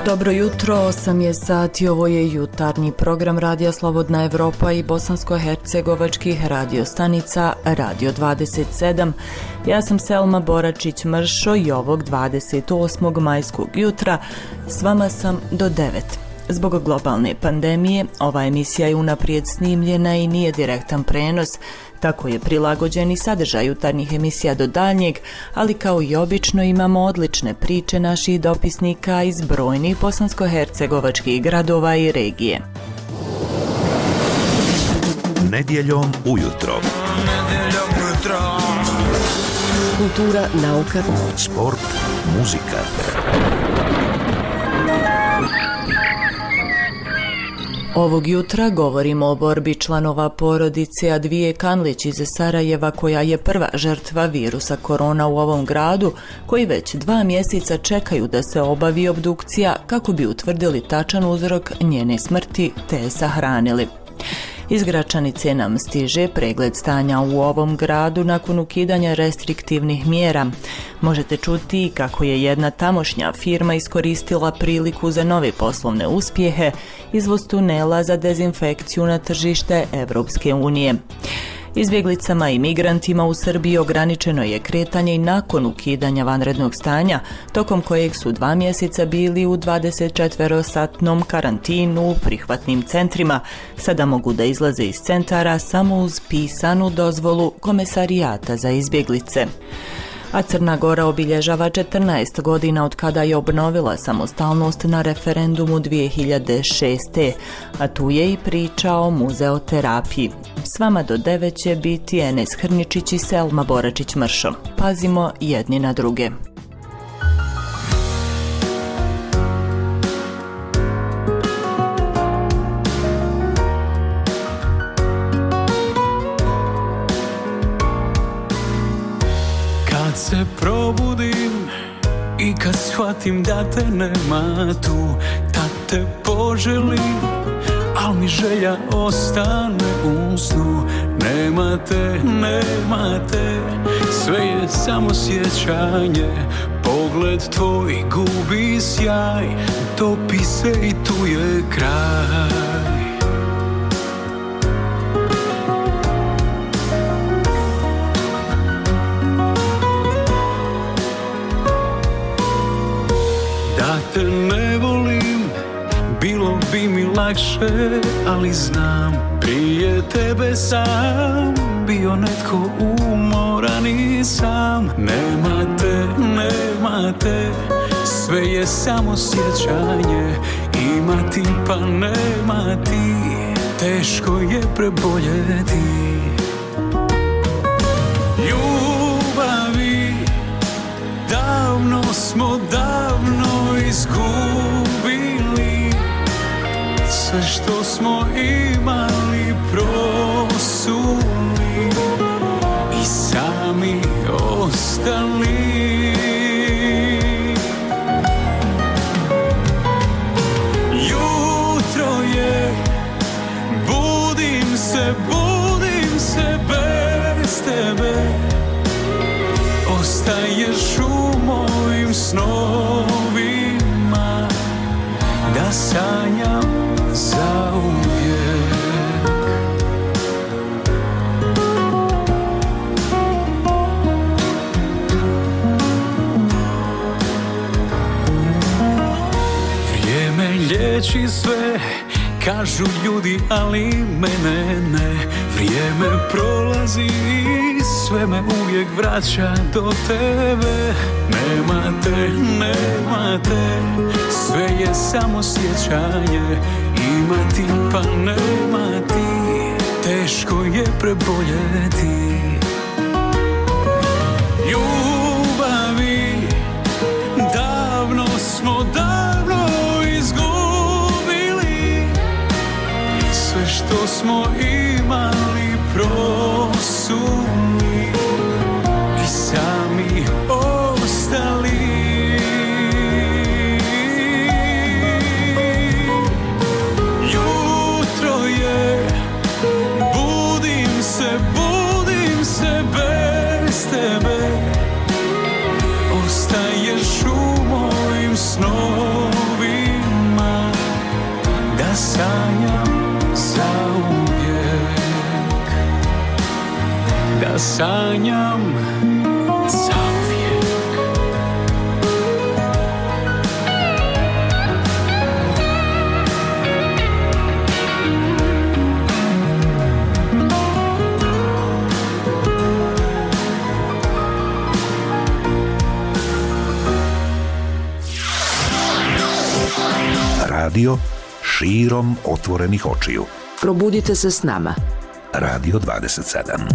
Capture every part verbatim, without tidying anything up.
Dobro jutro, osam je sati, ovo je jutarnji program Radija Slobodna Evropa i bosansko-hercegovačkih radio stanica Radio dvadeset sedam. Ja sam Selma Boračić-Mršo i ovog dvadeset osmog majskog jutra s vama sam do devet. Zbog globalne pandemije ova emisija je unaprijed snimljena i nije direktan prenos, tako je prilagođen i sadržaj jutarnjih emisija do daljnjeg, ali kao i obično imamo odlične priče naših dopisnika iz brojnih bosansko-hercegovačkih gradova i regije. Nedjeljom ujutro. Nedjeljom ujutro. Kultura, nauka, sport, muzika. Ovog jutra govorimo o borbi članova porodice Advije Kanlić iz Sarajeva, koja je prva žrtva virusa korona u ovom gradu, koji već dva mjeseca čekaju da se obavi obdukcija kako bi utvrdili tačan uzrok njene smrti te je sahranili. Iz Gračanice nam stiže pregled stanja u ovom gradu nakon ukidanja restriktivnih mjera. Možete čuti kako je jedna tamošnja firma iskoristila priliku za nove poslovne uspjehe, izvoz tunela za dezinfekciju na tržište Evropske unije. Izbjeglicama i migrantima u Srbiji ograničeno je kretanje i nakon ukidanja vanrednog stanja, tokom kojeg su dva mjeseca bili u dvadesetčetverosatnom karantinu u prihvatnim centrima. Sada mogu da izlaze iz centara samo uz pisanu dozvolu Komesarijata za izbjeglice. A Crna Gora obilježava četrnaest godina od kada je obnovila samostalnost na referendumu dvije hiljade šeste. A tu je i priča o muzeoterapiji. S vama do devet će biti Enes Hrničić i Selma Boračić-Mršo. Pazimo jedni na druge. Se probudim i kad shvatim da te nema tu, tad te poželim, al mi želja ostane u snu. Nema te, nema te, sve je samo sjećanje, pogled tvoj gubi sjaj, topi se i tu je kraj. Te ne volim, bilo bi mi lakše, ali znam, prije tebe sam bio netko umoran i sam. Nema te, nema te, sve je samo sjećanje, ima ti pa nema ti, teško je preboljeti. Ljubavi, davno smo davno izgubili, sve što smo imali prosuli i sami ostali. Jutro je, budim se, budim se bez tebe, ostaješ u mojim snovima, da sanjam zauvijek. Vrijeme liječi sve, kažu ljudi, ali mene ne. Vrijeme prolazi i sve me uvijek vraća do tebe. Nema te, nema te, sve je samo sjećanje, ima ti pa nema ti, teško je preboljeti. Ljubavi, davno smo davno izgubili, sve što smo imali prosuli i sami ostali. Jutro je, budim se, budim se bez tebe, ostaješ u mojim snovima, sanjam zauvijek, da sanjam zauvijek. Radio širom otvorenih očiju. Probudite se s nama. Radio dvadeset sedam.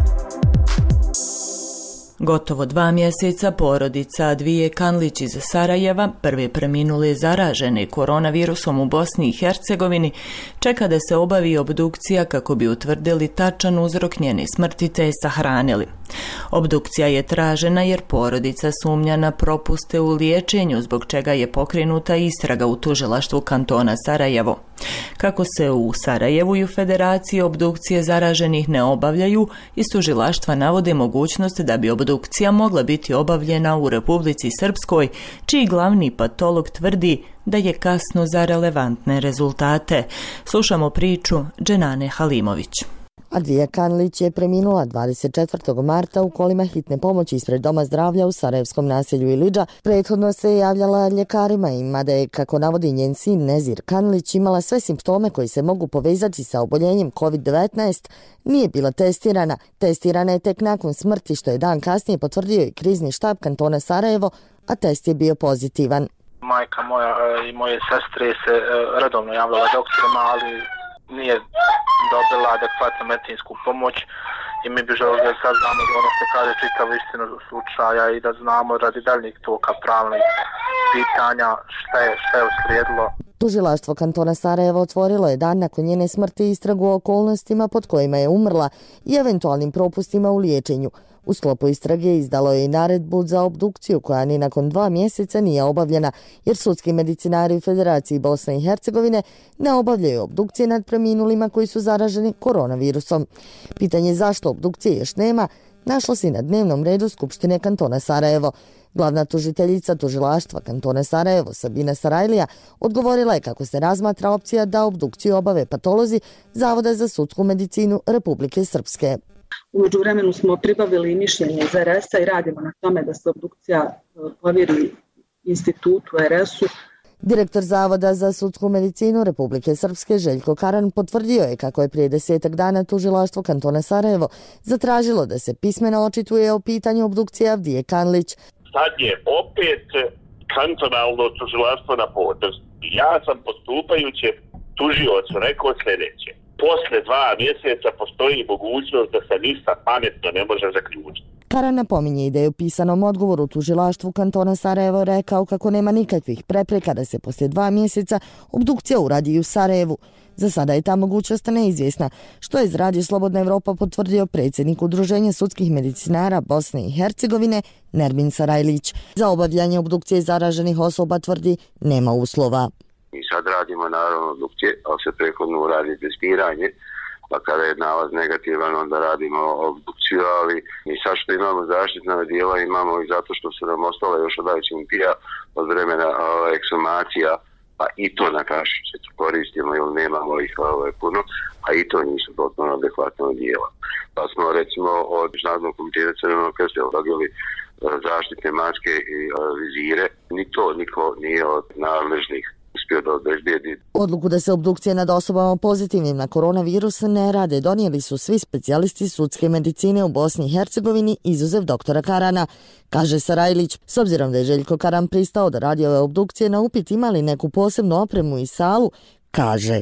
Gotovo dva mjeseca porodica Advije Kanlić iz Sarajeva, prve preminule zaražene koronavirusom u Bosni i Hercegovini, čeka da se obavi obdukcija kako bi utvrdili tačan uzrok njene smrti te je sahranili. Obdukcija je tražena jer porodica sumnja na propuste u liječenju, zbog čega je pokrenuta istraga u tužilaštvu kantona Sarajevo. Kako se u Sarajevu i u Federaciji obdukcije zaraženih ne obavljaju, iz tužilaštva navode mogućnost da bi obdukcija mogla biti obavljena u Republici Srpskoj, čiji glavni patolog tvrdi da je kasno za relevantne rezultate. Slušamo priču Dženane Halimović. Advija Kanlić je preminula dvadeset četvrtog marta u kolima hitne pomoći ispred Doma zdravlja u sarajevskom naselju Ilidža. Prethodno se javljala ljekarima i mada je, kako navodi njen sin Nezir Kanlić, imala sve simptome koji se mogu povezati sa oboljenjem kovid devetnaest, nije bila testirana. Testirana je tek nakon smrti, što je dan kasnije potvrdio i krizni štab kantona Sarajevo, a test je bio pozitivan. Majka moja i moje sestre se redovno javljala doktorima, ali nije dobila adekvatnu medicinsku pomoć i mi bi želeli da sad znamo da ono se kaže čitavu istinu slučaja i da znamo radi daljnjeg toka pravnih pitanja šta je, šta je uslijedilo. Tužilaštvo kantona Sarajevo otvorilo je dan nakon njene smrti istragu o okolnostima pod kojima je umrla i eventualnim propustima u liječenju. U sklopu istrage izdalo je i naredbu za obdukciju koja ni nakon dva mjeseca nije obavljena, jer sudski medicinari u Federaciji Bosne i Hercegovine ne obavljaju obdukcije nad preminulima koji su zaraženi koronavirusom. Pitanje zašto obdukcije još nema našlo se na dnevnom redu Skupštine kantona Sarajevo. Glavna tužiteljica tužilaštva kantona Sarajevo, Sabina Sarajlija, odgovorila je kako se razmatra opcija da obdukciju obave patolozi Zavoda za sudsku medicinu Republike Srpske. U međuvremenu smo pribavili mišljenje iz er es a i radimo na tome da se obdukcija povjeri institutu er es u. Direktor Zavoda za sudsku medicinu Republike Srpske Željko Karan potvrdio je kako je prije desetak dana tužilaštvo kantona Sarajevo zatražilo da se pismeno očituje o pitanju obdukcije Advije Kanlić. Sad je opet kantonalno tužilaštvo na potez. Ja sam postupajuće tužiocu rekao sljedeće. Posle dva mjeseca postoji mogućnost da se ništa pametno ne može zaključiti. Karan napominje i da je u pisanom odgovoru tužilaštvu kantona Sarajevo rekao kako nema nikakvih prepreka da se poslije dva mjeseca obdukcija uradi u Sarajevu. Za sada je ta mogućnost neizvjesna, što je iz Radio Slobodna Evropa potvrdio predsjednik Udruženja sudskih medicinara Bosne i Hercegovine Nermin Sarajlić. Za obavljanje obdukcije zaraženih osoba tvrdi nema uslova. Mi sad radimo naravno obdukcije, ali se prethodno uradi testiranje, pa kada je nalaz negativan onda radimo obdukciju, ali mi sad što imamo zaštitna odijela imamo i zato što su nam ostala još od ajčintija od vremena eksumacija, pa i to na kašičicu koristimo jer nemamo ih ovaj, puno, a i to nisu potpuno adekvatna odijela. Pa smo recimo od Međunarodnog komiteta Crvenog krsta dobili zaštitne maske i vizire, ni to niko nije od nadležnih uspio da obezbijedi. Odluku da se obdukcije nad osobama pozitivnim na koronavirus ne rade donijeli su svi specijalisti sudske medicine u Bosni i Hercegovini izuzev doktora Karana, kaže Sarajlić. S obzirom da je Željko Karan pristao da radi ove obdukcije, na upit ima li neku posebnu opremu i salu, kaže: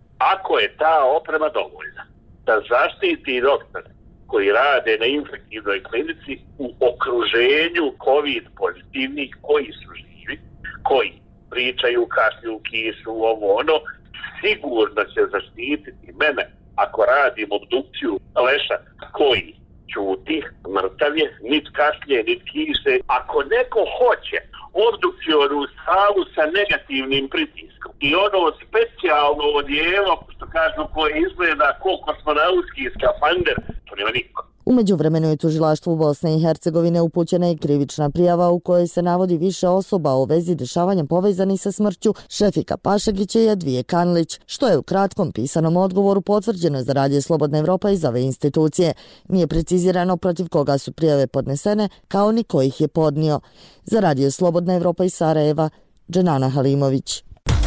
ako je ta oprema dovoljna da zaštiti doktor koji rade na infektivnoj klinici u okruženju COVID pozitivnih koji su živi, koji pričaju, kašlju, kišu, ovo ono, sigurno će zaštititi mene ako radim obdukciju leša koji čuti, mrtav je, nit kašlje, nit kiše. Ako neko hoće obdukcionu salu sa negativnim pritiskom i ono specijalno odijelo, što kažu, koje izgleda ko kosmonauski skafander, to nema niko. U međuvremenu je tužilaštvu Bosne i Hercegovine upućena i krivična prijava u kojoj se navodi više osoba u vezi dešavanja povezanih sa smrću Šefika Pašagića i Advije Kanlić, što je u kratkom pisanom odgovoru potvrđeno za Radio Slobodna Evropa iz ove institucije. Nije precizirano protiv koga su prijave podnesene, kao ni ko ih je podnio. Za Radio Slobodna Evropa iz Sarajeva, Dženana Halimović.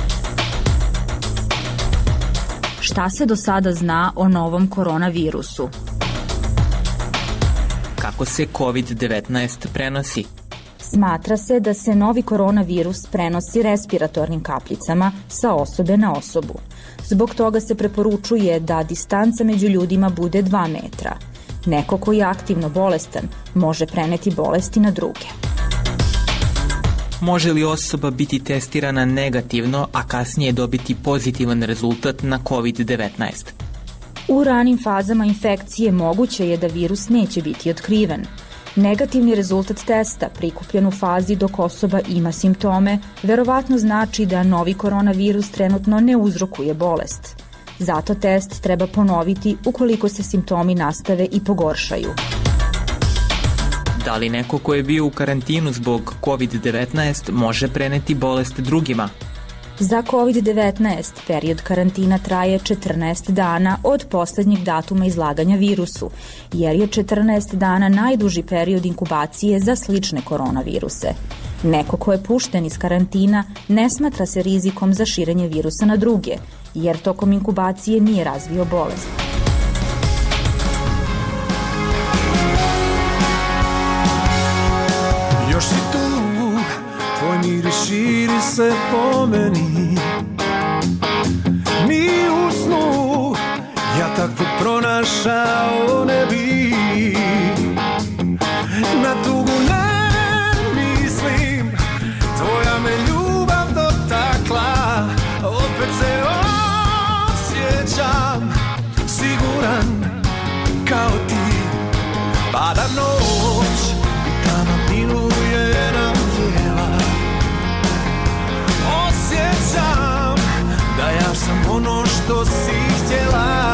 Šta se do sada zna o novom koronavirusu? Kako se kovid devetnaest prenosi? Smatra se da se novi koronavirus prenosi respiratornim kapljicama sa osobe na osobu. Zbog toga se preporučuje da distanca među ljudima bude dva metra. Neko koji je aktivno bolestan može preneti bolesti na druge. Može li osoba biti testirana negativno, a kasnije dobiti pozitivan rezultat na kovid devetnaest? U ranim fazama infekcije moguće je da virus neće biti otkriven. Negativni rezultat testa prikupljen u fazi dok osoba ima simptome verovatno znači da novi koronavirus trenutno ne uzrokuje bolest. Zato test treba ponoviti ukoliko se simptomi nastave i pogoršaju. Da li neko ko je bio u karantinu zbog kovid devetnaest može preneti bolest drugima? Za kovid devetnaest period karantina traje četrnaest dana od poslednjeg datuma izlaganja virusu, jer je četrnaest dana najduži period inkubacije za slične koronaviruse. Neko ko je pušten iz karantina ne smatra se rizikom za širenje virusa na druge, jer tokom inkubacije nije razvio bolest. Još si tu, tvoj miris širi se po meni. Ni u snu ja tako pronašao ne bi. Na tugu ne mislim, tvoja me ljubav dotakla. Opet se osjećam siguran kao ti. Pada noć i tamo miluje nam tijela. Osjećam da ja sam ono što si htjela.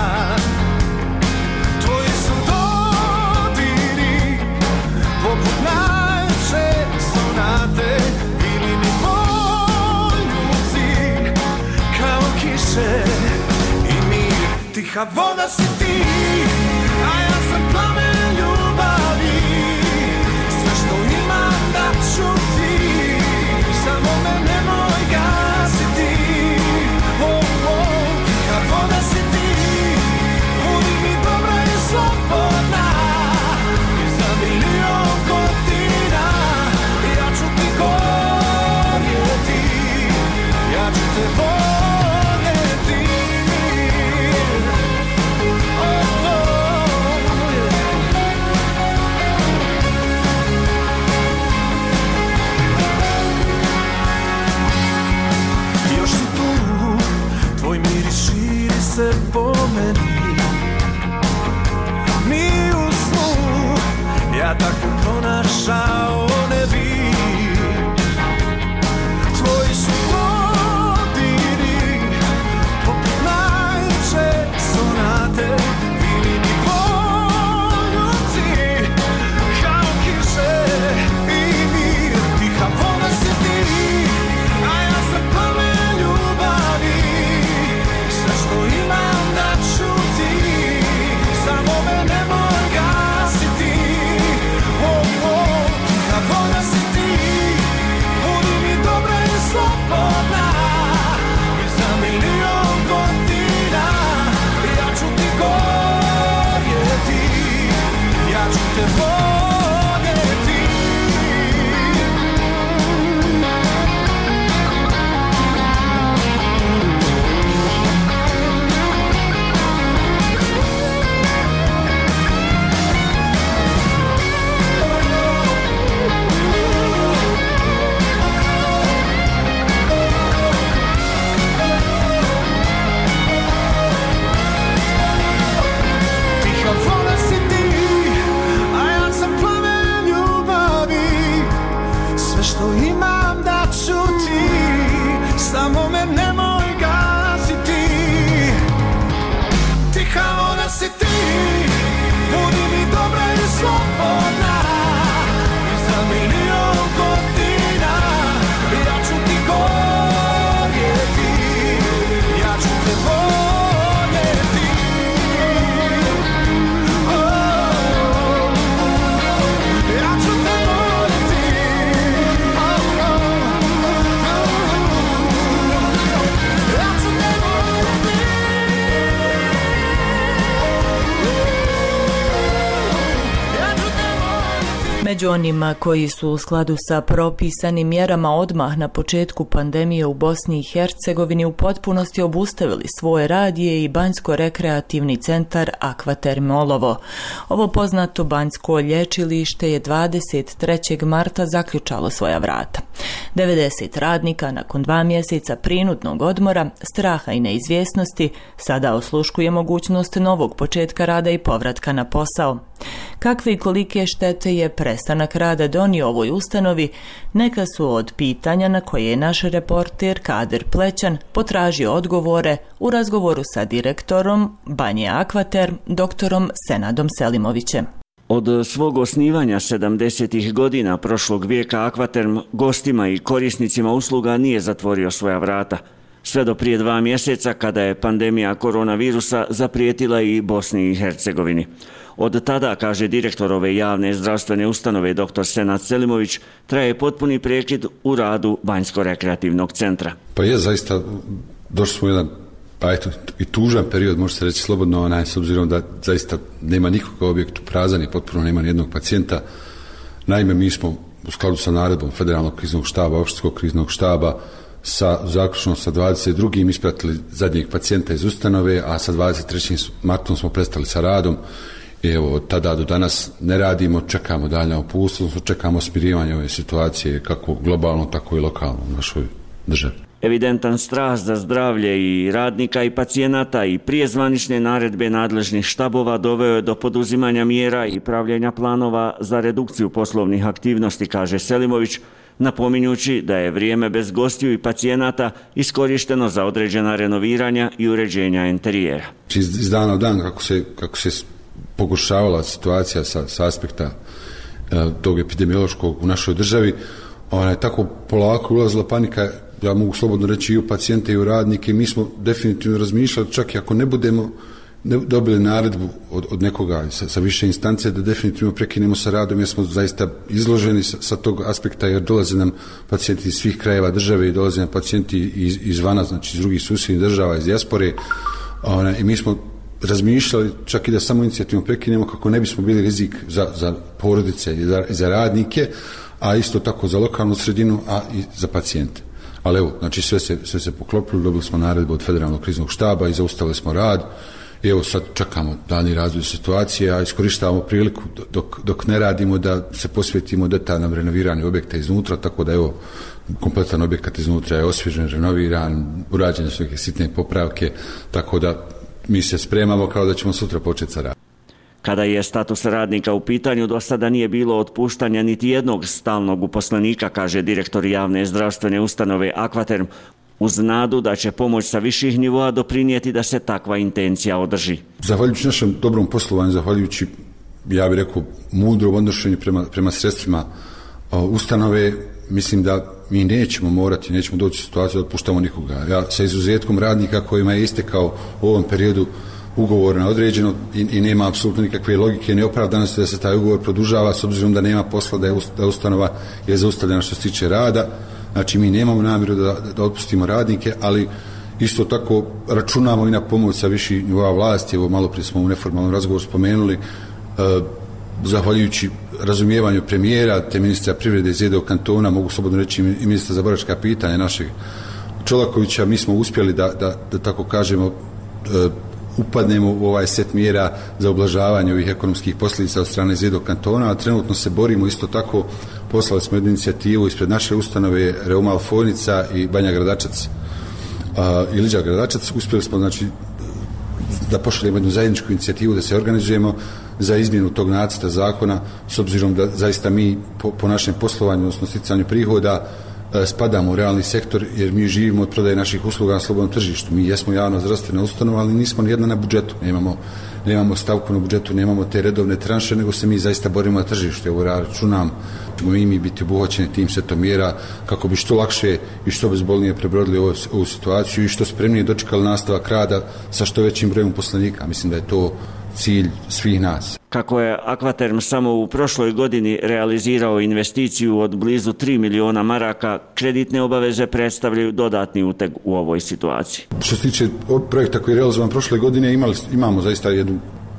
Tvoji su dodiri poput najče sonate. Bili mi poljuci kao kiše i mir. Tiha voda si ti, a ja sam plamen ljubavi. Sve što imam da ću ti, samo me nemoj gasiti. Oh, oh, tiha voda si ti, budi mi dobra i slobodna. I za milion godina ja ću ti govoriti, ja ću te voljeti. Se po meni, ni u snu ja tako pronašao ne bi. Tvoji su dodiri poput najče sonate. Bili mi poljuci kao kiše i mir. Tiha voda si ti, a ja sam plamen ljubavi. Sve što imam da ću ti, samo me nemoj gasiti. Oh, oh, tiha voda si ti, budi mi dobra i slobodna. I za milion godina ja ću ti gorjeti, ja ću te voljeti. Tiha voda si ti, a ja sam Među onima koji su u skladu sa propisanim mjerama odmah na početku pandemije u Bosni i Hercegovini u potpunosti obustavili svoj rad je i Banjsko-rekreativni centar Akvaterm Olovo. Ovo poznato banjsko lječilište je dvadeset trećeg marta zaključalo svoja vrata. devedeset radnika nakon dva mjeseca prinudnog odmora, straha i neizvjesnosti sada osluškuje mogućnost novog početka rada i povratka na posao. Kakve i kolike štete je prestanak rada donio ovoj ustanovi, neka su od pitanja na koje je naš reporter Kader Plećan potražio odgovore u razgovoru sa direktorom Banje Akvaterm, doktorom Senadom Selimovićem. Od svog osnivanja sedamdesetih godina prošlog vijeka Akvaterm gostima i korisnicima usluga nije zatvorio svoja vrata. Sve do prije dva mjeseca kada je pandemija koronavirusa zaprijetila i Bosni i Hercegovini. Od tada, kaže direktor ove javne zdravstvene ustanove dr. Senad Selimović, traje potpuni prekid u radu Banjsko-rekreativnog centra. Pa je zaista, došli smo u jedan pa eto, i tužan period, može se reći slobodno, onaj, s obzirom da zaista nema nikoga u objektu, prazan je, potpuno nema nijednog pacijenta. Naime, mi smo u skladu sa naredbom Federalnog kriznog štaba, Opštinskog kriznog štaba, sa zaključno sa dvadeset drugim ispratili zadnjeg pacijenta iz ustanove, a sa dvadeset trećim martom smo prestali sa radom. I evo, od tada do danas ne radimo, čekamo daljnja uputstva, čekamo smirivanje ove situacije kako globalno, tako i lokalno u našoj državi. Evidentan strah za zdravlje i radnika i pacijenata i prije zvanične naredbe nadležnih štabova doveo je do poduzimanja mjera i pravljenja planova za redukciju poslovnih aktivnosti, kaže Selimović, napominjući da je vrijeme bez gostiju i pacijenata iskorišteno za određena renoviranja i uređenja interijera. Iz dana u dan kako se, kako se pogoršavala situacija sa, sa aspekta e, tog epidemiološkog u našoj državi, ona je tako polako ulazila panika, ja mogu slobodno reći i u pacijente i u radnike. Mi smo definitivno razmišljali, čak i ako ne budemo ne dobili naredbu od, od nekoga sa, sa više instance, da definitivno prekinemo sa radom jer smo zaista izloženi sa, sa tog aspekta, jer dolaze nam pacijenti iz svih krajeva države i dolaze nam pacijenti iz, izvana, znači iz drugih susjednih država, iz dijaspore. Ona, i mi smo razmišljali čak i da samo inicijativno prekinemo kako ne bismo bili rizik za, za porodice i za, i za radnike, a isto tako za lokalnu sredinu, a i za pacijente. Ali evo, znači sve se, sve se poklopilo, dobili smo naredbu od Federalnog kriznog štaba i zaustavili smo rad. I evo sad čekamo dalji razvoj situacije, a iskorištavamo priliku dok, dok ne radimo da se posvetimo detaljnom renoviranju objekta iznutra, tako da evo, kompletan objekat iznutra je osvježen, renoviran, urađene su neke sitne popravke, tako da mi se spremamo kao da ćemo sutra početi sa radom. Kada je status radnika u pitanju, do sada nije bilo otpuštanja niti jednog stalnog uposlenika, kaže direktor javne zdravstvene ustanove Akvaterm, uz nadu da će pomoć sa viših nivoa doprinijeti da se takva intencija održi. Zahvaljujući našem dobrom poslovanju, zahvaljujući, ja bih rekao, mudrom odnošenju prema, prema sredstvima ustanove, mislim da mi nećemo morati, nećemo doći u situaciju da otpuštamo nikoga. Ja sa izuzetkom radnika kojima je istekao u ovom periodu ugovor na određeno i, i nema apsolutno nikakve logike, neopravdanosti da se taj ugovor produžava s obzirom da nema posla, da je da ustanova je zaustavljena što se tiče rada. Znači mi nemamo namjeru da, da otpustimo radnike, ali isto tako računamo i na pomoć sa viših nivoa vlasti. Evo malo prije smo u neformalnom razgovoru spomenuli, e, zahvaljujući razumijevanju premijera te ministra privrede iz jednog kantona, mogu slobodno reći i ministra za boračka pitanja našeg Čolakovića, mi smo uspjeli da, da, da tako kažemo e, upadnemo u ovaj set mjera za ublažavanje ovih ekonomskih posljedica od strane Zjedog kantona, a trenutno se borimo isto tako, poslali smo jednu inicijativu ispred naše ustanove Reumal Fojnica i Banja Gradačac a, i Liđa Gradačac, uspjeli smo znači da pošaljemo jednu zajedničku inicijativu da se organizujemo za izmjenu tog nacrta zakona, s obzirom da zaista mi po, po našem poslovanju, odnosno sticanju prihoda, spadamo u realni sektor jer mi živimo od prodaje naših usluga na slobodnom tržištu. Mi jesmo javna zdravstvena ustanova, ali nismo ni jedna na budžetu. Nemamo, nemamo stavku na budžetu, nemamo te redovne tranše, nego se mi zaista borimo na tržištu. Evo računam, ćemo i mi biti obuhvaćeni tim setom mjera kako bi što lakše i što bezbolnije prebrodili ovu, ovu situaciju i što spremnije dočekali nastavak rada sa što većim brojem poslanika. Mislim da je to cilj svih nas. Kako je Akvaterm samo u prošloj godini realizirao investiciju od blizu tri miliona maraka, kreditne obaveze predstavljaju dodatni uteg u ovoj situaciji. Što se tiče projekta koji je realizovan prošle godine, imali, imamo zaista jednu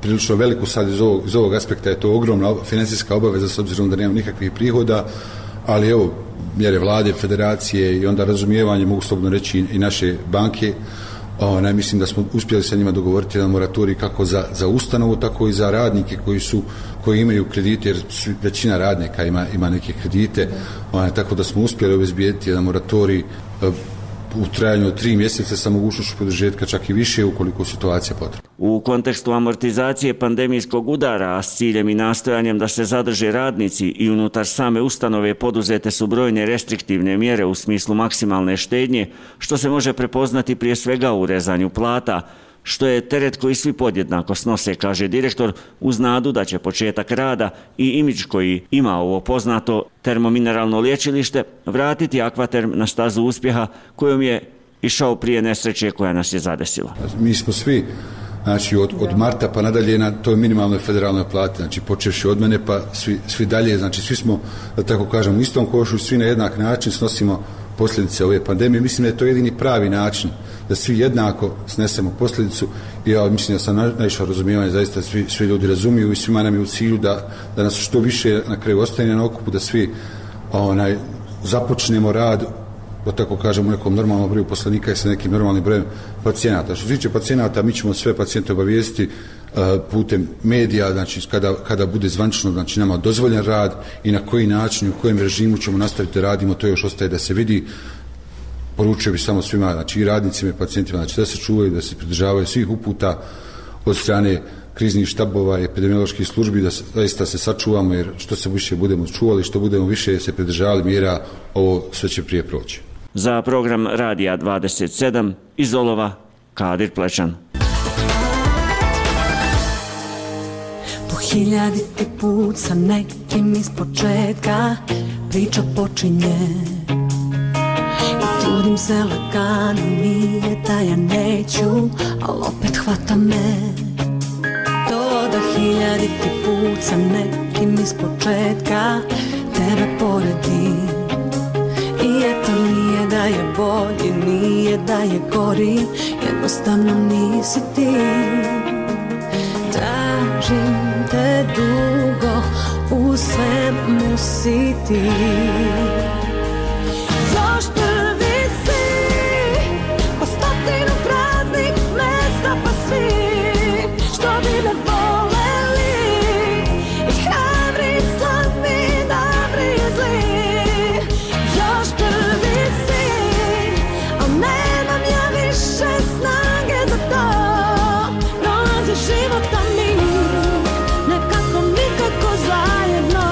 prilično veliku sad iz ovog, iz ovog aspekta je to ogromna financijska obaveza s obzirom da nema nikakvih prihoda, ali evo, mjere vlade, federacije i onda razumijevanje, mogu slobodno reći i naše banke, onaj, mislim da smo uspjeli sa njima dogovoriti jedan moratorij kako za, za ustanovu, tako i za radnike koji su, koji imaju kredite, jer većina radnika ima, ima neke kredite, onaj, tako da smo uspjeli obezbijediti jedan moratorij u trajanju od tri mjeseca sa mogućnošću produžetka čak i više ukoliko situacija potrebna. U kontekstu amortizacije pandemijskog udara, a s ciljem i nastojanjem da se zadrže radnici i unutar same ustanove poduzete su brojne restriktivne mjere u smislu maksimalne štednje, što se može prepoznati prije svega u rezanju plata, što je teret koji svi podjednako snose, kaže direktor, uz nadu da će početak rada i imidž koji ima ovo poznato termomineralno liječilište vratiti Akvaterm na stazu uspjeha kojom je išao prije nesreće koja nas je zadesila. Mi smo svi, znači od, od marta pa nadalje na toj minimalnoj federalnoj plati, znači počevši od mene pa svi, svi dalje, znači svi smo, da tako kažem, u istom košu, svi na jednak način snosimo posljedice ove pandemije. Mislim da je to jedini pravi način da svi jednako snesemo posljedicu i ja mislim da sam naišao razumijevanje, zaista svi, svi ljudi razumiju i svima nam je u cilju da, da nas što više na kraju ostane na okupu, da svi onaj, započnemo rad, da tako kažemo, u nekom normalnom broju poslanika i sa nekim normalnim brojem pacijenata. Što se tiče pacijenata, mi ćemo sve pacijente obavijestiti uh, putem medija, znači kada, kada bude zvanično, znači nama dozvoljen rad i na koji način, u kojem režimu ćemo nastaviti radimo, to još ostaje da se vidi. Poručio bih samo svima, znači i radnicima i pacijentima, znači da se čuvaju, da se pridržavaju svih uputa od strane kriznih štabova i epidemioloških službi, da se, zaista se sačuvamo, jer što se više budemo čuvali, što budemo više se pridržavali mjera, ovo sve će prije proći. Za program Radija dvadeset sedam iz Olova, Kadir Plečan. Po hiljaditi put sa nekim iz početka priča počinje. Trudim se lagano, nije da ja neću, ali opet hvata me. To da hiljaditi put sa nekim iz početka tebe poredi. I eto nije da je bolje, nije da je gori, jednostavno nisi ti. Tražim te dugo, u svemu si ti. Još prvi si, po stotinu praznih mesta, pa svi što bi me voleli, i hrabri, i slavni, dobri i zli. Još prvi si, a nemam ja više snage za to. Prolazi života mi, nekako nikako zajedno.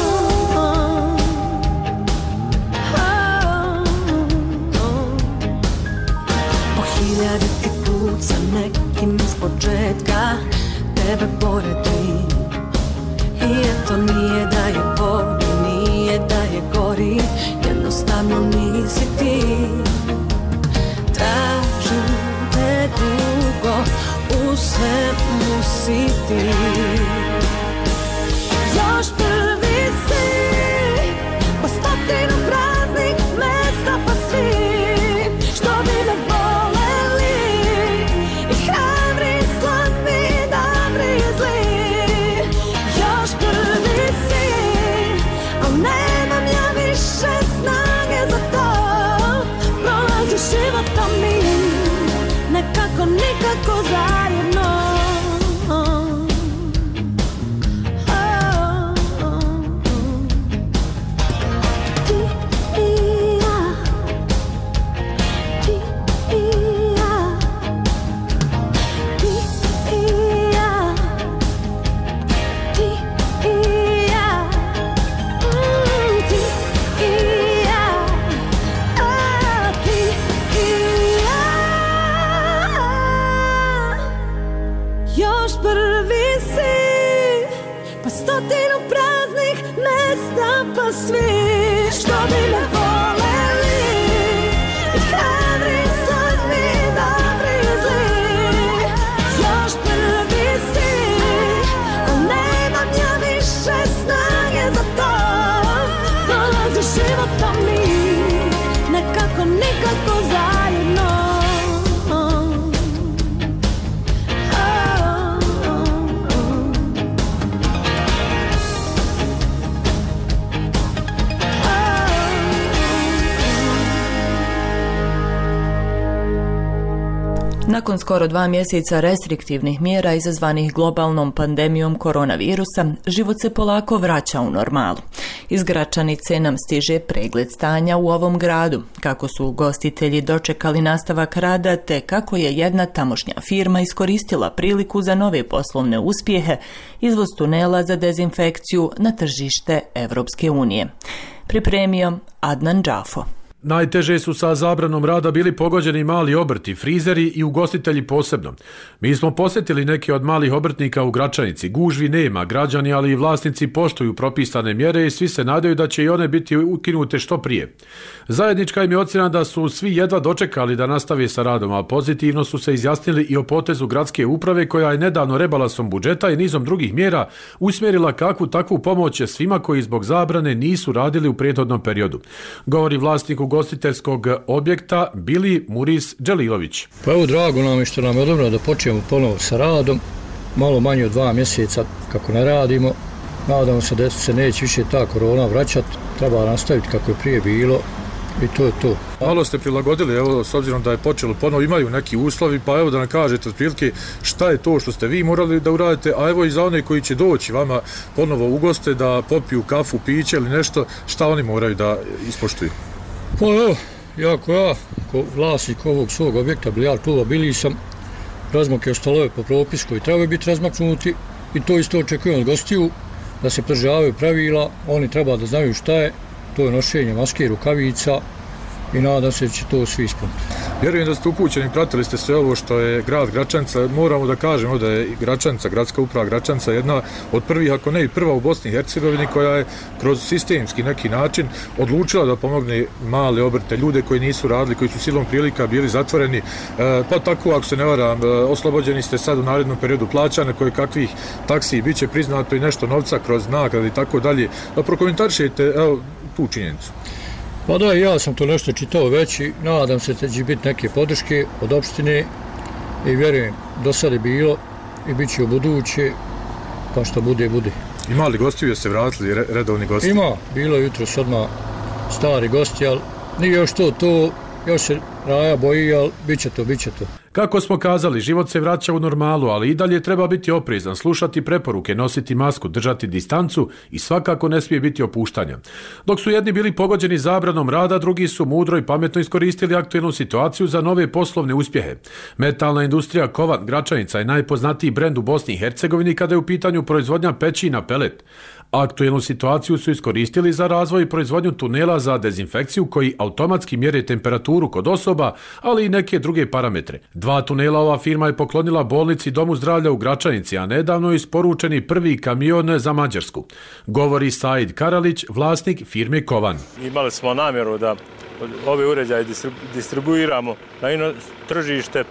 Po hiljaditi put sa nekim iz početka tebe poredi. I eto nije da je bolje, nije da je gori, jednostavno nisi ti. Tražim te dugo, u svemu si ti. Još prvi si, po stotinu praznih mesta, pa svi što bi me voleli, i hrabri, i slavni, dobri i zli. Još prvi si, al nemam ja više snage za to. Prolazi života mi, nekako nikako zajedno. Još prvi si, pa stotinu praznih mesta, pa svi što bi me voleli, i hrabri, i slavni, dobri i zli. Još prvi si, a nemam ja više snage za to. Prolazi života mi, nekako nikako zajedno. Nakon skoro dva mjeseca restriktivnih mjera izazvanih globalnom pandemijom koronavirusa, život se polako vraća u normalu. Iz Gračanice nam stiže pregled stanja u ovom gradu, kako su ugostitelji dočekali nastavak rada te kako je jedna tamošnja firma iskoristila priliku za nove poslovne uspjehe, izvoz tunela za dezinfekciju na tržište Evropske unije. Pripremio Adnan Džafo. Najteže su sa zabranom rada bili pogođeni mali obrti, frizeri i ugostitelji posebno. Mi smo posjetili neke od malih obrtnika u Gračanici. Gužvi nema, građani ali i vlasnici poštuju propisane mjere i svi se nadaju da će i one biti ukinute što prije. Zajednička im je ocjena da su svi jedva dočekali da nastave sa radom, a pozitivno su se izjasnili i o potezu gradske uprave koja je nedavno rebalansom budžeta i nizom drugih mjera usmjerila kakvu takvu pomoć svima koji zbog zabrane nisu radili u prethodnom periodu. Govori vlasnik ugostiteljskog objekta Bili Muris Đelilović. Pa evo, drago nam je što nam je dobro da počnemo ponovo sa radom, malo manje od dva mjeseca kako ne radimo. Nadamo se da se neće više ta korona vraćati, treba nastaviti kako je prije bilo i to je to. Malo ste prilagodili, evo, s obzirom da je počelo ponovo, imaju neki uslovi, pa evo da nam kažete otprilike šta je to što ste vi morali da uradite, a evo i za one koji će doći vama ponovo u goste da popiju kafu, piće ili nešto, šta oni moraju da ispoštuju? Pa evo, ja ko ja, ko vlasnik ovog svog objekta, biljard kluba Bili sam, razmakio stolove po propisu koji trebaju biti razmaknuti i to isto očekujem od gostiju, da se pridržavaju pravila, oni treba da znaju šta je, to je nošenje maske, rukavica i nadam se da će to svi ispuniti. Vjerujem da ste upućeni, pratili ste sve ovo što je grad Gračanica. Moramo da kažemo da je Gračanica, gradska uprava Gračanica, jedna od prvih, ako ne i prva u Bosni i Hercegovini koja je kroz sistemski neki način odlučila da pomogne male obrte, ljude koji nisu radili, koji su silom prilika bili zatvoreni. Pa tako, ako se ne varam, oslobođeni ste sad u narednom periodu plaćanja koje kakvih taksi, bit će priznato i nešto novca kroz nagrade i tako dalje. Da prokomentarišete, evo, tu činjenicu. Pa da, ja sam to nešto čitao već i nadam se da će biti neke podrške od opštine i vjerujem, do sada je bilo i bit će u buduće, pa što bude, bude. Ima li gostiju se vratili, redovni gosti? Ima, bilo je jutros odmah stari gosti, ali nije još to, to još se Raja boji, ali bit će to, bit će to. Kako smo kazali, život se vraća u normalu, ali i dalje treba biti oprezan, slušati preporuke, nositi masku, držati distancu i svakako ne smije biti opuštanja. Dok su jedni bili pogođeni zabranom rada, drugi su mudro i pametno iskoristili aktuelnu situaciju za nove poslovne uspjehe. Metalna industrija Kovan Gračanica je najpoznatiji brend u Bosni i Hercegovini kada je u pitanju proizvodnja peći na pelet. Aktuelnu situaciju su iskoristili za razvoj i proizvodnju tunela za dezinfekciju koji automatski mjere temperaturu kod osoba, ali i neke druge parametre. Dva tunela ova firma je poklonila bolnici Domu zdravlja u Gračanici, a nedavno je isporučeni prvi kamion za Mađarsku. Govori Said Karalić, vlasnik firme Kovan. Imali smo namjeru da ove uređaje distribuiramo na tržište.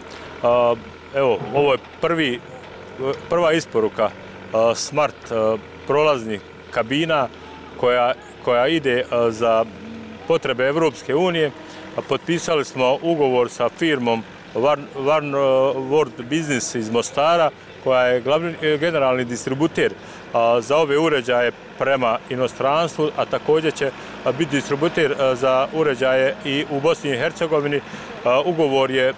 Evo, ovo je prvi, prva isporuka smart prolaznih kabina koja, koja ide za potrebe Evropske unije. Potpisali smo ugovor sa firmom One World Business iz Mostara, koja je glavni generalni distributer za ove uređaje prema inostranstvu, a također će biti distributer za uređaje i u Bosni i Hercegovini. Ugovor je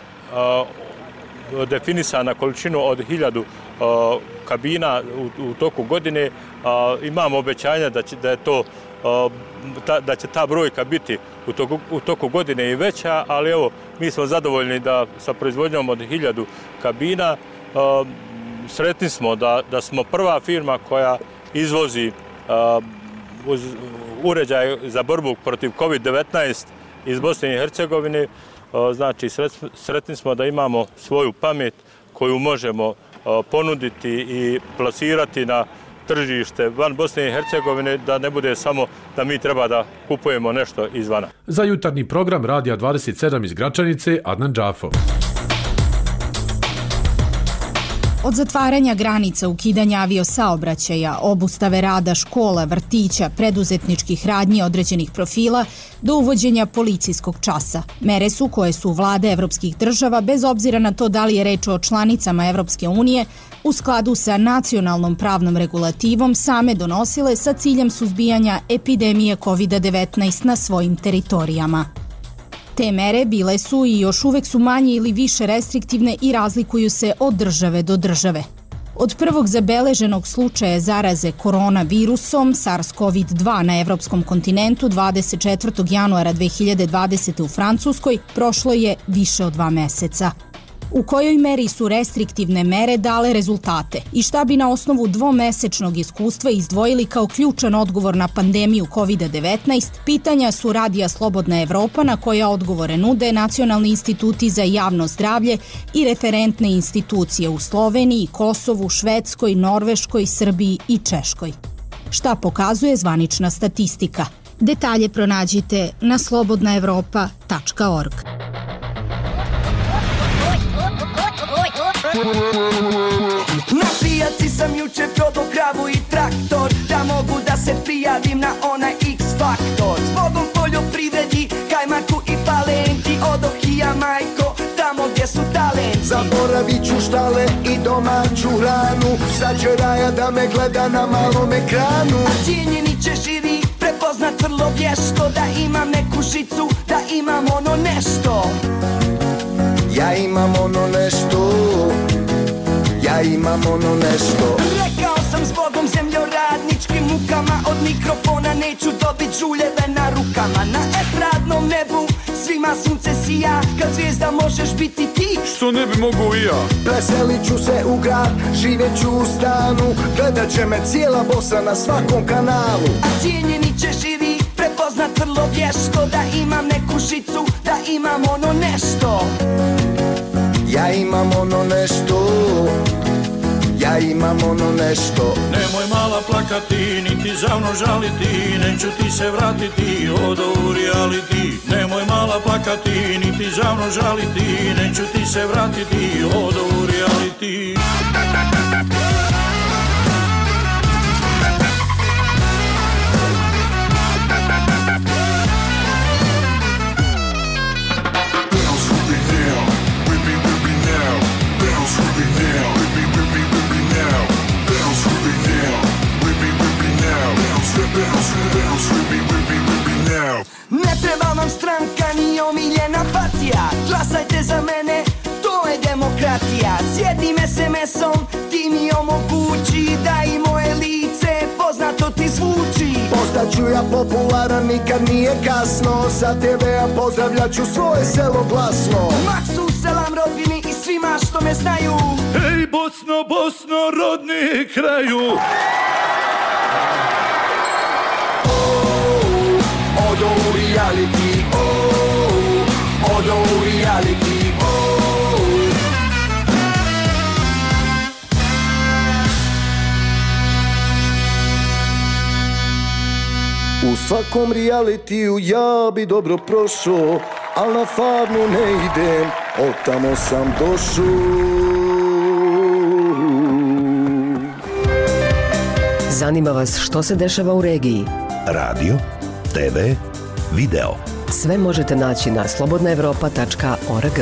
definisan na količinu od hiljadu kabina u, u toku godine. Imamo obećanja da će, da je to Ta, da će ta brojka biti u toku, u toku godine i veća, ali evo, mi smo zadovoljni da sa proizvodnjom od hiljadu kabina uh, sretni smo da, da smo prva firma koja izvozi uh, uz uređaj za borbu protiv kovid devetnaest iz Bosne i Hercegovine. Uh, znači, sret, sretni smo da imamo svoju pamet koju možemo uh, ponuditi i plasirati na tržište van Bosne i Hercegovine, da ne bude samo da mi treba da kupujemo nešto izvana. Za jutarnji program Radija dvadeset sedam iz Gračanice, Adnan Džafo. Od zatvaranja granica, ukidanja aviosaobraćaja, obustave rada škola, vrtića, preduzetničkih radnji određenih profila, do uvođenja policijskog časa. Mere su koje su vlade evropskih država, bez obzira na to da li je reč o članicama Evropske unije, u skladu sa nacionalnom pravnom regulativom same donosile sa ciljem suzbijanja epidemije kovid devetnaest na svojim teritorijama. Te mere bile su i još uvek su manje ili više restriktivne i razlikuju se od države do države. Od prvog zabeleženog slučaja zaraze koronavirusom SARS-CoV dva na evropskom kontinentu dvadeset četvrtog januara dve hiljade dvadesete u Francuskoj prošlo je više od dva meseca. U kojoj meri su restriktivne mere dale rezultate i šta bi na osnovu dvomesečnog iskustva izdvojili kao ključan odgovor na pandemiju kovid devetnaest, pitanja su Radija Slobodna Evropa na koja odgovore nude nacionalni instituti za javno zdravlje i referentne institucije u Sloveniji, Kosovu, Švedskoj, Norveškoj, Srbiji i Češkoj. Šta pokazuje zvanična statistika? Detalje pronađite na slobodna evropa tačka org. Na pijaci sam juče prodao kravu i traktor, da mogu da se prijavim na onaj X-faktor. Zbogom poljoprivredi, kajmaku i palenti, odoh i ja majko, tamo gdje su talenti. Zaboravit ću štale i domaću hranu, sad će Raja da me gleda na malom ekranu. A cijenjeni će žiri prepoznat vrlo vješto, da imam neku žicu, da imam ono nešto. Ja imam ono nešto, ja imam ono nešto. Rekao sam zbogom zemljoradničkim mukama, od mikrofona neću dobit žuljeve na rukama. Na estradnom nebu svima sunce sija, kad zvijezda možeš biti ti. Što ne bi mogu i ja? Preselit ću se u grad, živjet ću u stanu, gledat će me cijela Bosna na svakom kanalu. A cijenjeni će žiri prepoznat vrlo vješto, da imam neku žicu, da imam ono nešto. Ja imam ono nešto, ja imam ono nešto. Nemoj mala plakati, niti zavno žaliti, neću ti se vratiti, odo u reality. Nemoj mala plakati, niti zavno žaliti, neću ti se vratiti, odo u reality. Ne treba vam stranka ni omiljena partija, glasajte za mene, to je demokratija. S jednim es em esom ti mi omogući da i moje lice poznato ti zvuči. Postaću ja popularan, nikad nije kasno, sa te vea pozdravljat ću svoje selo glasno. Maksu, selam rodbini i svima što me znaju. Ej Bosno, Bosno, rodni kraju. Odo u reality, oh, odo u reality, oh. U svakom realitiju ja bi dobro prošao, al na farmu ne idem, od tamo sam došao. Zanima vas što se dešava u regiji? Radio, te ve, video. Sve možete naći na slobodna evropa tačka org.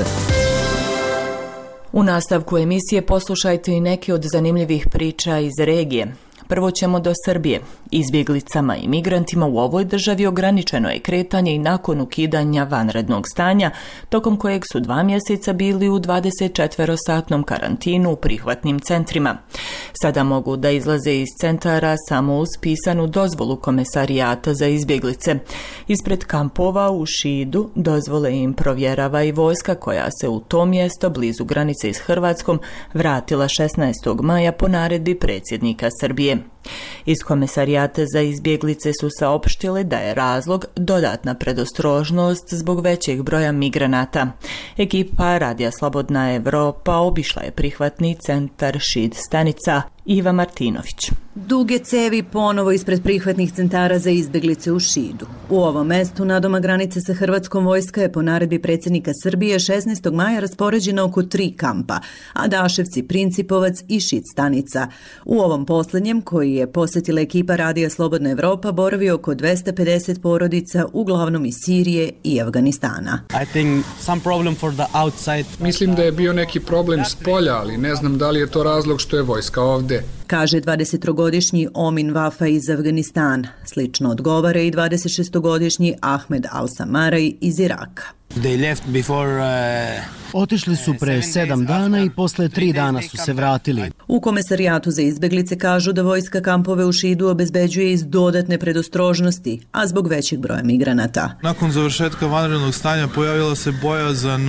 U nastavku emisije poslušajte i neke od zanimljivih priča iz regije. Prvo ćemo do Srbije. Izbjeglicama i migrantima u ovoj državi ograničeno je kretanje i nakon ukidanja vanrednog stanja, tokom kojeg su dva mjeseca bili u dvadesetčetverosatnom karantinu u prihvatnim centrima. Sada mogu da izlaze iz centara samo uz pisanu dozvolu Komesarijata za izbjeglice. Ispred kampova u Šidu dozvole im provjerava i vojska koja se u to mjesto blizu granice s Hrvatskom vratila šesnaestog maja po naredbi predsjednika Srbije. Iz Komesarijata za izbjeglice su saopštili da je razlog dodatna predostrožnost zbog većeg broja migranata. Ekipa Radija Slobodna Evropa obišla je prihvatni centar Šid stanica. Iva Martinović. Duge cevi ponovo ispred prihvatnih centara za izbjeglice u Šidu. U ovom mestu nadoma granice sa Hrvatskom vojska je po naredbi predsjednika Srbije šesnaestog maja raspoređena oko tri kampa, Adaševci, Principovac i Šid stanica. U ovom posljednjem, koji je posjetila ekipa Radija Slobodna Evropa, boravi oko dvesta pedeset porodica, uglavnom iz Sirije i Afganistana. I think some problem for the outside. Mislim da je bio neki problem s polja, ali ne znam da li je to razlog što je vojska ovde. Kaže dvadesettrogodišnji Omin Vafa iz Afganistana. Slično odgovara i dvadesetšestogodišnji Ahmed Al-Samaraj iz Iraka. They left before uh... Otišli su pre sedam dana i posle tri dana su se vratili. U Komesarijatu za izbeglice kažu da vojska kampove u Šidu obezbeđuje iz dodatne predostrožnosti, a zbog većeg broja migranata. Nakon završetka vanrednog stanja pojavila se bojazan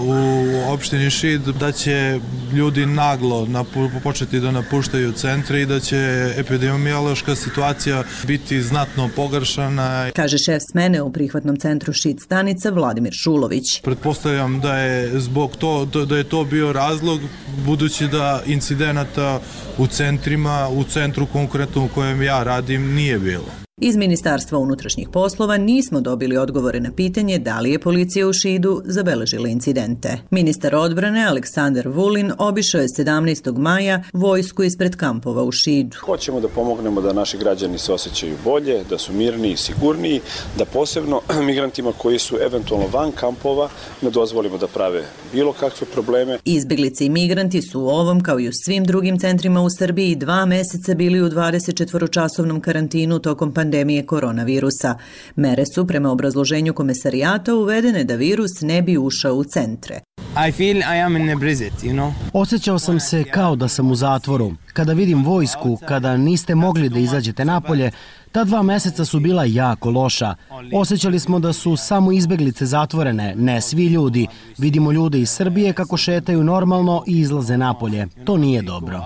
u opštini Šid da će ljudi naglo početi da napuštaju centre i da će epidemiološka situacija biti znatno pogoršana. Kaže šef smene u prihvatnom centru Šid stanica Vladimir Šulović. Pretpostavljam da je zbog to, da je to bio razlog, budući da incidenata u centrima, u centru konkretno u kojem ja radim, nije bilo. Iz Ministarstva unutrašnjih poslova nismo dobili odgovore na pitanje da li je policija u Šidu zabeležila incidente. Ministar odbrane Aleksandar Vulin obišao je sedamnaestog maja vojsku ispred kampova u Šidu. Hoćemo da pomognemo da naši građani se osjećaju bolje, da su mirniji i sigurniji, da posebno migrantima koji su eventualno van kampova ne dozvolimo da prave bilo kakve probleme. Izbeglice i migranti su u ovom, kao i u svim drugim centrima u Srbiji, dva meseca bili u dvadesetčetvoročasovnom karantinu tokom pandemije koronavirusa. Mere su, prema obrazloženju Komesarijata, uvedene da virus ne bi ušao u centre. I feel I am in a prison, you know? Osjećao sam se kao da sam u zatvoru. Kada vidim vojsku, kada niste mogli da izađete napolje, ta dva meseca su bila jako loša. Osjećali smo da su samo izbeglice zatvorene, ne svi ljudi. Vidimo ljude iz Srbije kako šetaju normalno i izlaze napolje. To nije dobro.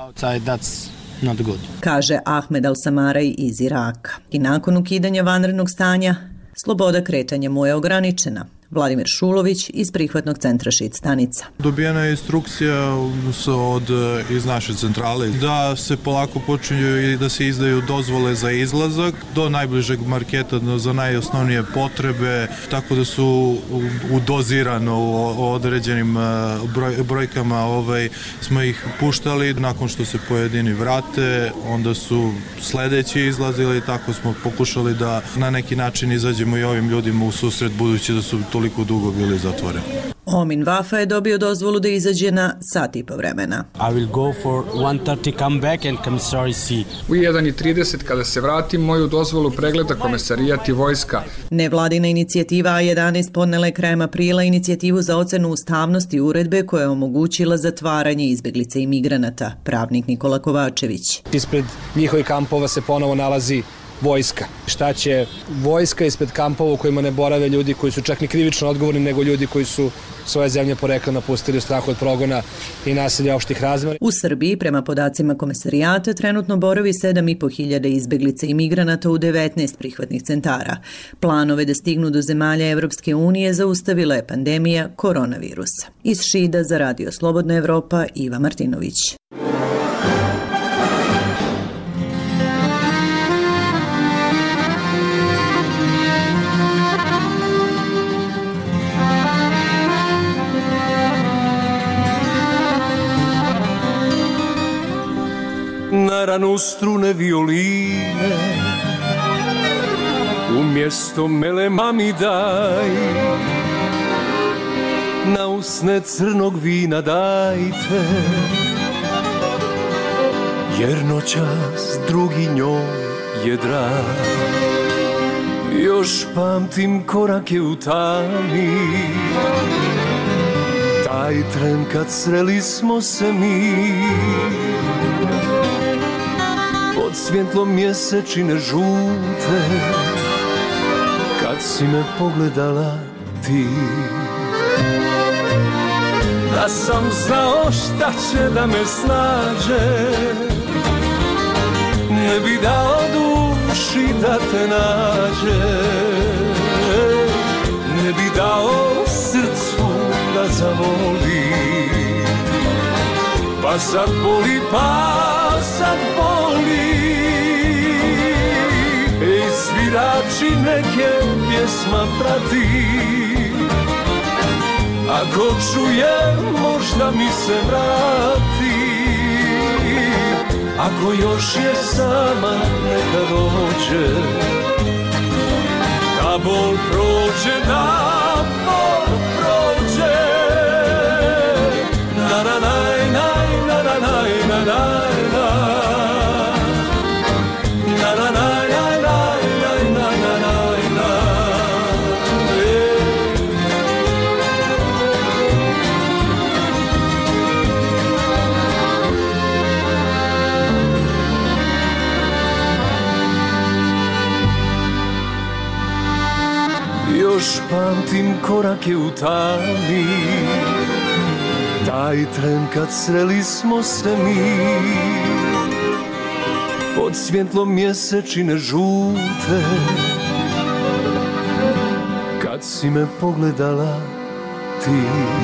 Not good. Kaže Ahmed Al-Samaraj iz Iraka. I nakon ukidanja vanrednog stanja, sloboda kretanja mu je ograničena. Vladimir Šulović iz prihvatnog centra Šid stanica. Dobijena je instrukcija od, iz naše centrale da se polako počinju i da se izdaju dozvole za izlazak do najbližeg marketa za najosnovnije potrebe, tako da su u dozirano u određenim broj, brojkama ovaj, smo ih puštali. Nakon što se pojedini vrate, onda su sledeći izlazili i tako smo pokušali da na neki način izađemo i ovim ljudima u susret, budući da su toliko dugo bili zatvoreni. Omin Vafa je dobio dozvolu da izađe na sat i po vremena. I will go for one thirty, come back and commissary see. U jedan i trideset kada se vratim, moju dozvolu pregleda Komesarijat i vojska. Nevladina inicijativa A jedanaest podnela je krajem aprila inicijativu za ocenu ustavnosti uredbe koja je omogućila zatvaranje izbeglica i migranata, pravnik Nikola Kovačević. Ispred njihovih kampova se ponovo nalazi vojska. Šta će vojska ispred kampova u kojima ne borave ljudi koji su čak ni krivično odgovorni, nego ljudi koji su svoje zemlje porekla napustili u strahu od progona i nasilja opštih razmera. U Srbiji, prema podacima Komesarijata, trenutno boravi sedam i po hiljada izbeglica i migranata u devetnaest prihvatnih centara. Planove da stignu do zemalja Evropske unije zaustavila je pandemija koronavirusa. Iz Šida za Radio Slobodna Evropa, Iva Martinović. Na ranu strune violine, umjesto mele mami daj, na usne crnog vina dajte, jer noćas drugi njoj je drag. Još pamtim korake u tami, taj tren kad sreli smo se mi, pod svjetlom mjesečine žute, kad si me pogledala ti. Da sam znao šta će da me snađe, ne bi dao duši da te nađe, ne bi dao srcu da zavoli. Pa sad boli, pa sad boli, ej svirači neke pjesma prati, ako čuje možda mi se vrati, ako još je sama neka dođe, da bol prođe, da bol prođe, na na naj, naj, na na naj, na naj, na na na naj, naj, naj, naj, na na naj, na. Još pamtim korake u tami, taj tren kad sreli smo se mi, pod svjetlom mjesečine žute, kad si me pogledala ti.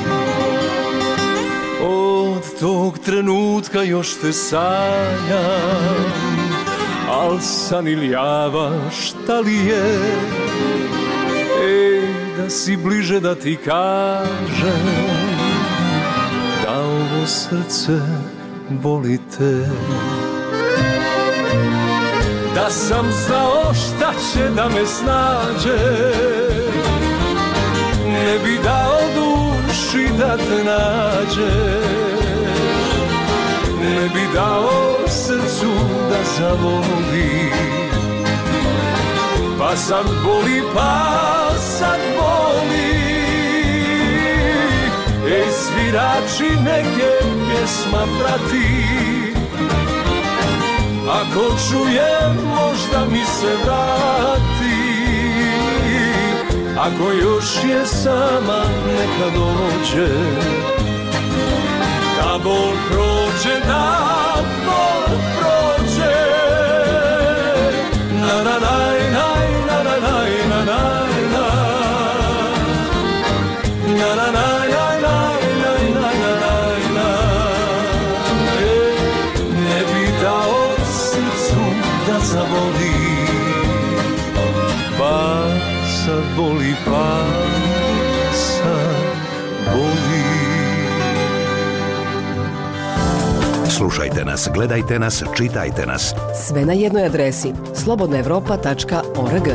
Od tog trenutka još te sanjam, al san ili java šta li je, ej, da si bliže da ti kažem, da ovo srce voli te. Da sam znao šta će da me snađe, ne bi dao duši da te nađe, ne bi dao srcu da zavoli. Pa sad boli, pa sad boli, ej, svirači neke pjesma prati, ako čujem možda mi se vrati, ako još je sama neka dođe, da bol prođe, da bol prođe, na na naj, naj, na na naj, na naj, na na na naj, naj, naj, naj, naj, naj, naj, ne bi dao srcu da zavoli, pa sad boli, pa sad boli. Slušajte nas, gledajte nas, čitajte nas. Sve na jednoj adresi slobodna evropa tačka org.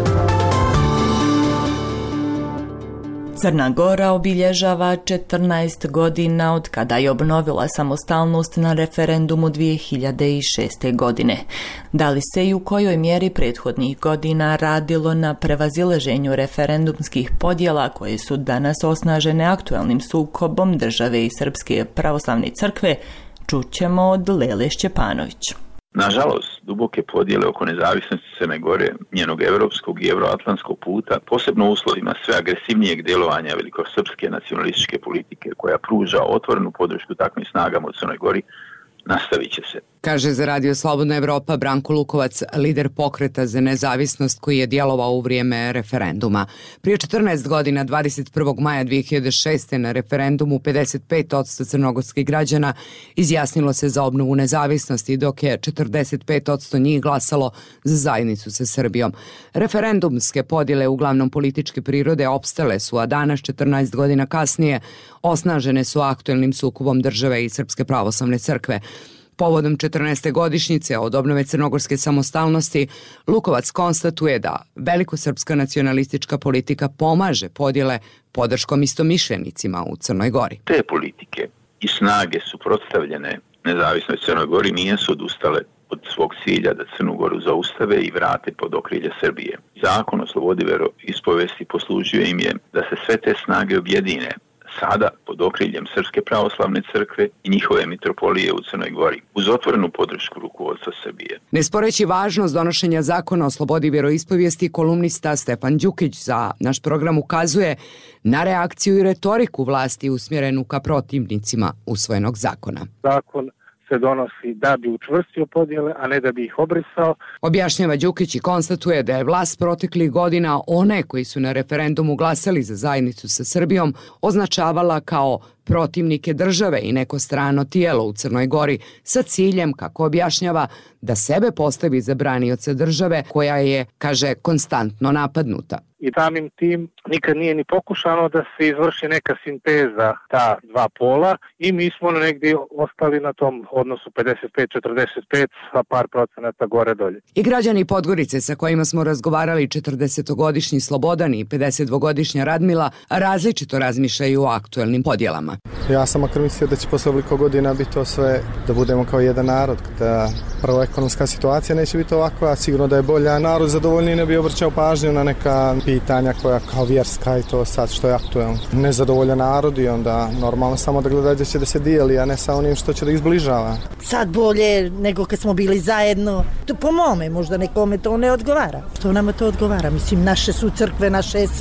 Crna Gora obilježava četrnaest godina od kada je obnovila samostalnost na referendumu dvije hiljade šeste. godine. Da li se i u kojoj mjeri prethodnih godina radilo na prevazileženju referendumskih podjela koje su danas osnažene aktuelnim sukobom države i Srpske pravoslavne crkve, čućemo od Lele Šćepanović. Nažalost, duboke podjele oko nezavisnosti Crne Gore, njenog evropskog i euroatlantskog puta, posebno u uslovima sve agresivnijeg djelovanja velikosrpske nacionalističke politike koja pruža otvorenu podršku takvim snagama u Crnoj Gori, nastavit će se. Kaže za Radio Slobodna Evropa Branko Lukovac, lider pokreta za nezavisnost koji je djelovao u vrijeme referenduma. Prije četrnaest godina, dvadeset prvog maja dvije hiljade šeste. na referendumu pedeset pet posto crnogorskih građana izjasnilo se za obnovu nezavisnosti, dok je četrdeset pet posto njih glasalo za zajednicu sa Srbijom. Referendumske podjele, uglavnom političke prirode, opstale su, a danas, četrnaest godina kasnije, osnažene su aktuelnim sukobom države i Srpske pravoslavne crkve. Povodom četrnaeste godišnjice od obnove crnogorske samostalnosti, Lukovac konstatuje da velikosrpska nacionalistička politika pomaže podjele podrškom istomišljenicima u Crnoj Gori. Te politike i snage suprotstavljene nezavisnoj Crnoj Gori nisu odustale od svog cilja da Crnu Goru zaustave i vrate pod okrilje Srbije. Zakon o slobodi veroispovesti poslužio im je da se sve te snage objedine sada pod okriljem Srpske pravoslavne crkve i njihove mitropolije u Crnoj Gori, uz otvorenu podršku rukovodstva Srbije. Ne sporeći važnost donošenja zakona o slobodi vjeroispovijesti, kolumnista Stefan Đukić za naš program ukazuje na reakciju i retoriku vlasti usmjerenu ka protivnicima usvojenog zakona. Zakon se donosi da bi učvrstio podjele, a ne da bi ih obrisao. Objašnjava Đukić i konstatuje da je vlast proteklih godina one koji su na referendumu glasali za zajednicu sa Srbijom označavala kao protivnike države i neko strano tijelo u Crnoj Gori sa ciljem, kako objašnjava, da sebe postavi za branioca države koja je, kaže, konstantno napadnuta. I samim tim nikad nije ni pokušano da se izvrši neka sinteza ta dva pola i mi smo negdje ostali na tom odnosu pedeset pet četrdeset pet sa par procenata gore dolje. I građani Podgorice sa kojima smo razgovarali, četrdesetogodišnji Slobodan i pedesetdvogodišnja Radmila, različito razmišljaju o aktuelnim podjelama. Ja sam makar mislio da će posle ovoliko godina biti to sve, da budemo kao jedan narod, da prvo ekonomska situacija neće biti ovakva, sigurno da je bolja, narod zadovoljniji ne bi obraćao pažnju na neka pitanja koja kao vjerska i to sad što je aktuelno. Nezadovoljan narod i onda normalno samo da gleda gdje će da se dijeli, a ne sa onim što će da izbližava. Sad bolje nego kad smo bili zajedno. To po mome, možda nekome to ne odgovara. Što nama to odgovara? Mislim, naše su crkve, naše je sve.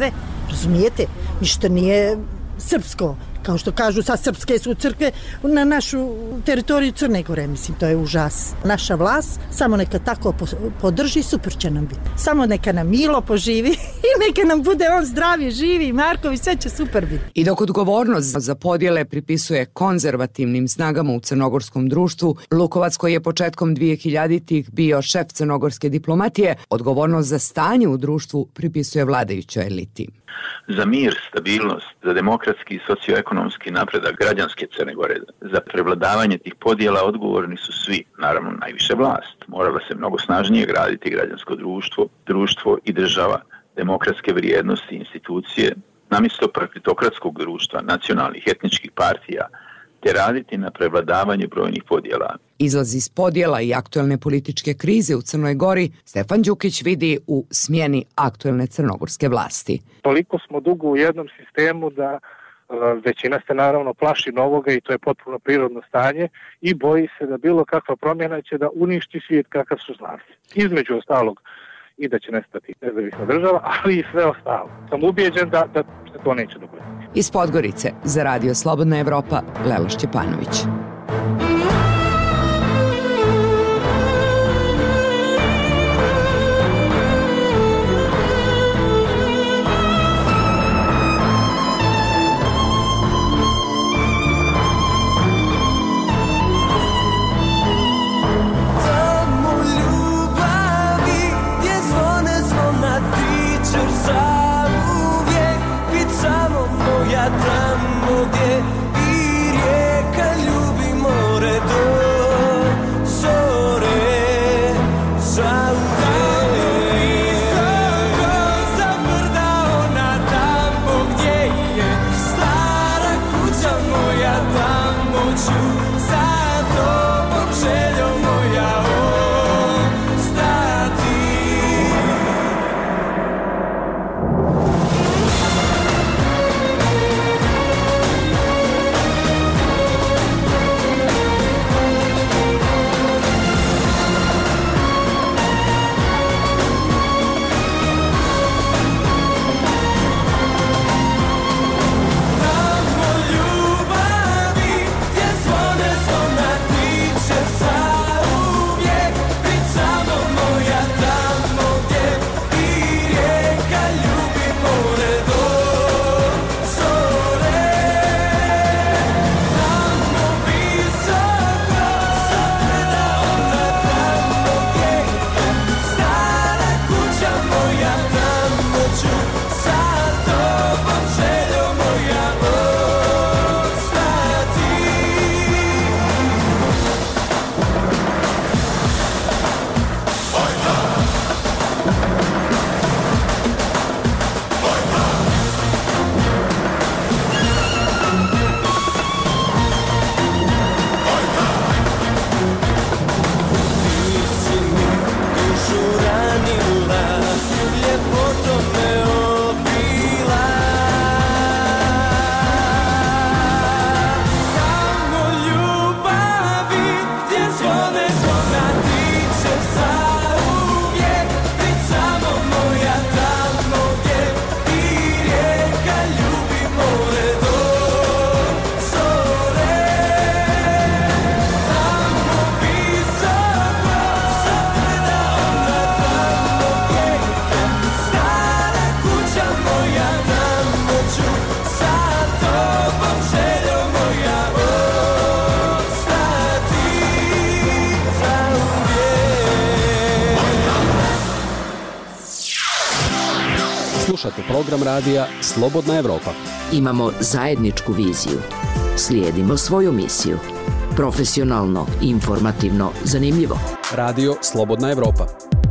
razumijete? Ništa nije srpsko. Kao što kažu, sad srpske su crkve na našu teritoriju Crne Gore, mislim, to je užas. Naša vlast samo neka tako podrži, super će nam biti. Samo neka nam Milo poživi i neka nam bude on zdravi, živi, Marković, sve će super biti. I dok odgovornost za podjele pripisuje konzervativnim snagama u crnogorskom društvu, Lukovac, koji je početkom dvehiljaditih bio šef crnogorske diplomatije, odgovornost za stanje u društvu pripisuje vladajućoj eliti. Za mir, stabilnost, za demokratski i socioekonomski napredak građanske Crne Gore, za prevladavanje tih podjela odgovorni su svi, naravno najviše vlast. Morala se mnogo snažnije graditi građansko društvo, društvo i država, demokratske vrijednosti, institucije, namjesto partitokratskog društva, nacionalnih etničkih partija, te raditi na prevladavanju brojnih podjela. Izlaz iz podjela i aktuelne političke krize u Crnoj Gori Stefan Đukić vidi u smjeni aktuelne crnogorske vlasti. Toliko smo dugo u jednom sistemu da većina se naravno plaši novoga i to je potpuno prirodno stanje i boji se da bilo kakva promjena će da uništi svijet kakav su znali. Između ostalog i da će nestati nezavisna država, ali i sve ostalo. Sam ubijeđen da, da se to neće dogoditi. Iz Podgorice za Radio Slobodna Evropa, Lela Šćepanović. Tamo gdje i rijeka ljubi more do zore, zauvijek. Visoko za brda ona tamo gdje je stara kuća moja, tamo ću za tobom željo moja ostati. Slušate program radija Slobodna Evropa. Imamo zajedničku viziju. Slijedimo svoju misiju. Profesionalno, informativno, zanimljivo. Radio Slobodna Evropa.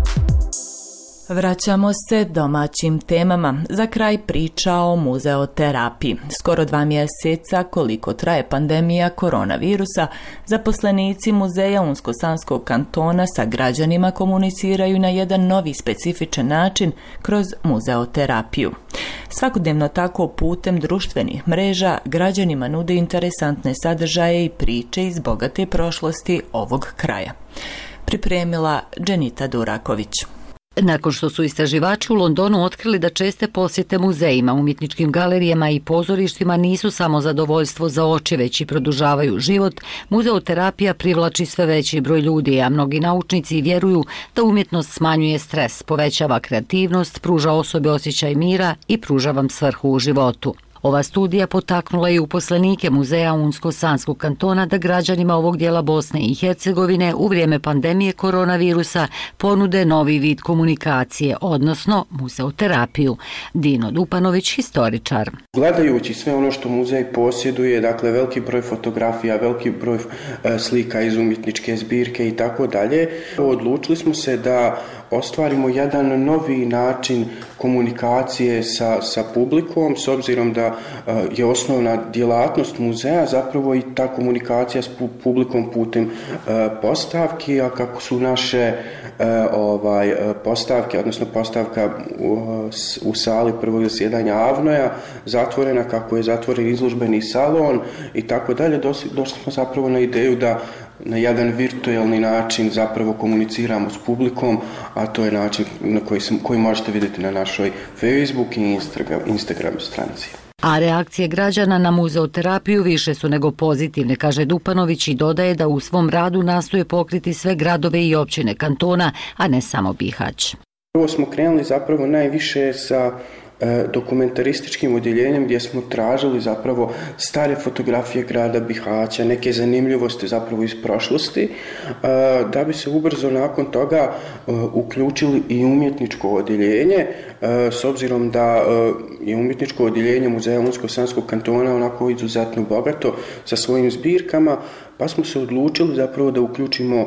Vraćamo se domaćim temama. Za kraj priča o muzeoterapiji. Skoro dva mjeseca koliko traje pandemija koronavirusa, zaposlenici muzeja Unsko-Sanskog kantona sa građanima komuniciraju na jedan novi specifičan način kroz muzeoterapiju. Svakodnevno tako putem društvenih mreža građanima nude interesantne sadržaje i priče iz bogate prošlosti ovog kraja. Pripremila Dženita Duraković. Nakon što su istraživači u Londonu otkrili da česte posjete muzejima, umjetničkim galerijama i pozorištima nisu samo zadovoljstvo za oči, već i produžavaju život, muzeoterapija privlači sve veći broj ljudi, a mnogi naučnici vjeruju da umjetnost smanjuje stres, povećava kreativnost, pruža osobi osjećaj mira i pruža vam svrhu u životu. Ova studija potaknula je uposlenike Muzeja Unsko-Sanskog kantona da građanima ovog dijela Bosne i Hercegovine u vrijeme pandemije koronavirusa ponude novi vid komunikacije, odnosno muzeoterapiju. Dino Dupanović, historičar. Gledajući sve ono što muzej posjeduje, dakle veliki broj fotografija, veliki broj e, slika iz umjetničke zbirke i tako dalje, odlučili smo se da ostvarimo jedan novi način komunikacije sa, sa publikom, s obzirom da uh, je osnovna djelatnost muzeja zapravo i ta komunikacija s pu- publikom putem uh, postavki, a kako su naše uh, ovaj, uh, postavke, odnosno postavka u, u sali prvog zasjedanja Avnoja zatvorena, kako je zatvoren izložbeni salon i tako dalje, došli, došli smo zapravo na ideju da na jedan virtualni način zapravo komuniciramo s publikom, a to je način na koji, sam, koji možete vidjeti na našoj Facebook i Instagram, Instagram stranici. A reakcije građana na muzeoterapiju više su nego pozitivne, kaže Dupanović i dodaje da u svom radu nastoje pokriti sve gradove i općine kantona, a ne samo Bihać. Prvo smo krenuli zapravo najviše sa dokumentarističkim odjeljenjem gdje smo tražili zapravo stare fotografije grada Bihaća, neke zanimljivosti zapravo iz prošlosti, da bi se ubrzo nakon toga uključili i umjetničko odjeljenje, s obzirom da je umjetničko odjeljenje Muzeja Unsko-Sanskog kantona onako izuzetno bogato sa svojim zbirkama, pa smo se odlučili zapravo da uključimo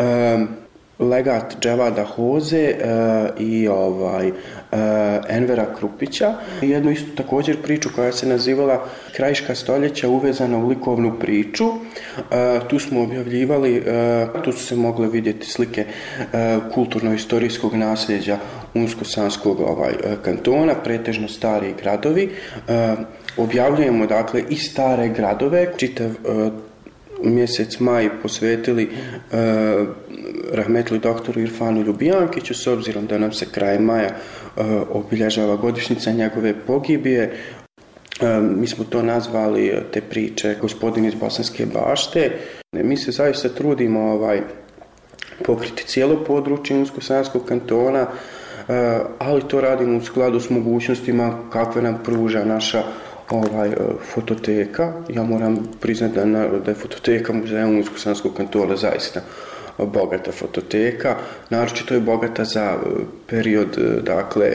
legat Dževada Hoze uh, i ovaj, uh, Envera Krupića. Jednu istu također priču koja se nazivala Krajiška stoljeća uvezana u likovnu priču. Uh, tu smo objavljivali, uh, tu su se mogle vidjeti slike uh, kulturno-historijskog nasljeđa Unsko-Sanskog ovaj, uh, kantona, pretežno stari gradovi. Uh, objavljujemo dakle i stare gradove, čitav uh, mjesec maj posvetili uh, rahmetli doktoru Irfanu Ljubijankiću, s obzirom da nam se kraj maja uh, obilježava godišnjica njegove pogibije. Uh, mi smo to nazvali te priče Gospodin iz Bosanske bašte. Mi se zaista trudimo ovaj, pokriti cijelo područje Unsko-Sanskog kantona, uh, ali to radimo u skladu s mogućnostima kakve nam pruža naša ovaj fototeka. Ja moram priznati da, na, da je fototeka Muzeja Unsko-Sanskog kantona zaista bogata fototeka, naročito je bogata za period dakle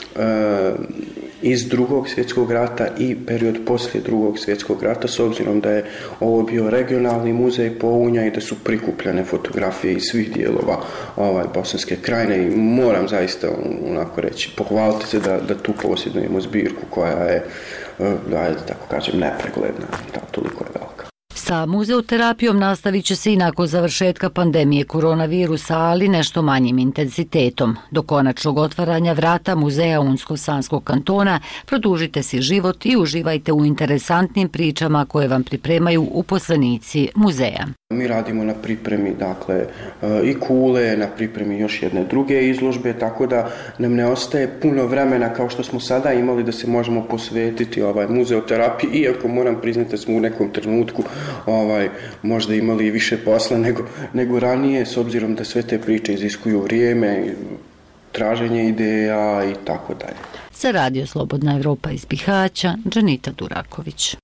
iz drugog svjetskog rata i period poslije drugog svjetskog rata, s obzirom da je ovo bio regionalni muzej Pounja i da su prikupljene fotografije iz svih dijelova ovaj, Bosanske krajine i moram zaista onako reći, pohvaliti se da, da tu posjedujemo zbirku koja je, da, da tako kažem, nepregledna, da, toliko je velika. Sa muzeoterapijom nastavit će se i nakon završetka pandemije koronavirusa, ali nešto manjim intenzitetom. Do konačnog otvaranja vrata Muzeja Unsko-Sanskog kantona produžite si život i uživajte u interesantnim pričama koje vam pripremaju uposlenici muzeja. Mi radimo na pripremi dakle i kule, na pripremi još jedne druge izložbe, tako da nam ne ostaje puno vremena kao što smo sada imali da se možemo posvetiti ovaj muzeoterapiji, iako moram priznati da smo u nekom trenutku ovaj možda imali više posla nego, nego ranije, s obzirom da sve te priče iziskuju vrijeme, traženje ideja i tako dalje. Za Radio Slobodna Evropa iz Bihaća, Džanita Duraković.